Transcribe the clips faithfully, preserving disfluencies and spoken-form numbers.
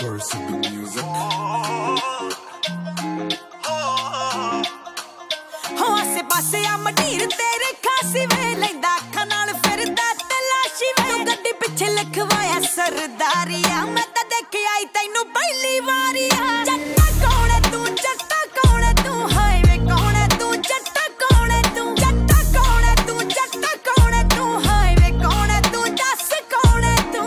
Curse in the music. हो आसे पासे आ मटीर तेरे खासी वे लैंदा अखां नाल फिरदा तलाशी वे तू गड्डी पिछे लिखवाया सरदारिया मैं तां देख आई तैनू पहली वारिया जट्टा कौन है तू जट्टा कौन है तू हाय वे कौन है तू जट्टा कौन है तू जट्टा कौन है तू जट्टा कौन है तू हाय वे कौन है तू दस कौन है तू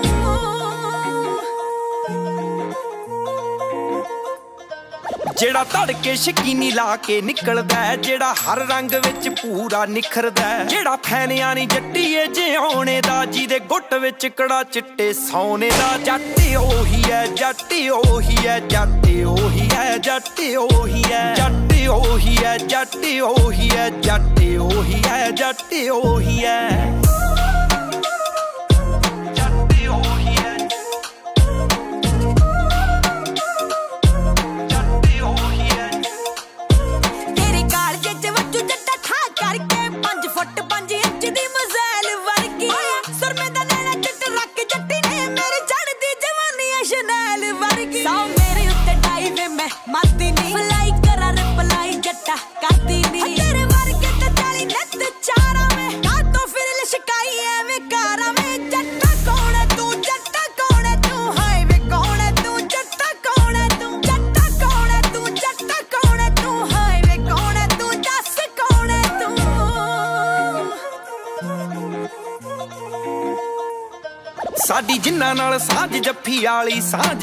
जेड़ा तड़के शकीनी ला के निकलदा है जेड़ा हर रंग विच पूरा निखरदा है जेड़ा फैनिया नी जट्टीए जिउणे दा जिदे गुट विच कड़ा चिट्टे सौने दा जट्ट ओही है जट्ट ओही है जट्ट ओही है जट्ट ओही है जट्ट ओही है जट्ट ओही है जट्ट ओही है जट्ट ओही है माती नी फ्लाई करा रिप्लाई जट्टा करती नी तेरे वर्गे ते चाली नत चारा में का तो फिर लिशकाई एवे कारा में जट्टा कौन है तू जट्टा कौन है तू हाय वे कौन है तू जट्टा कौन है तू जट्टा कौन है तू जट्टा कौन है तू हाय वे कौन है तू दस कौन है तू साडी जिन्ना नाल साझ जफ्फी वाली साझ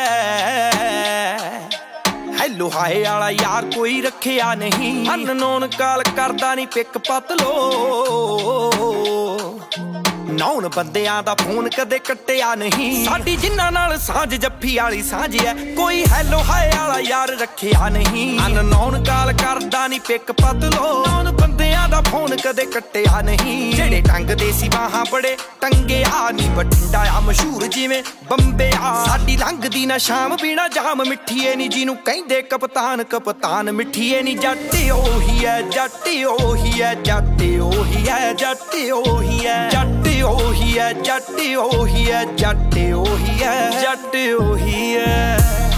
है हैलो हाय वाला यार कोई रखिया नहीं अननोन काल करदा नहीं पिक पत लो नौन बंदियां दा फोन कदे कट्टिया नहीं साडी जिन्ना नाल साझ जफ्फी वाली साझ है कोई हैलो हाय वाला यार रखिया नहीं अननोन काल करदा नहीं पिक पत लो नौन बंदियां दा फोन कदे कट्टिया नहीं जेड़े टंग दे सी बाहां बड़े टंगे आ नी बठिंडा आ मशहूर जिवें बंबे आ साडी लंघदी ना शाम बिना जाम मिठीए नी जिनू कहंदे कप्तान कप्तान मिठीए नी जट्ट ओही है जट्ट ओही है जट्ट ओही है जट्ट ओही है जट्ट ओही है जट्ट ओही है जट्ट ओही है जट्ट ओही है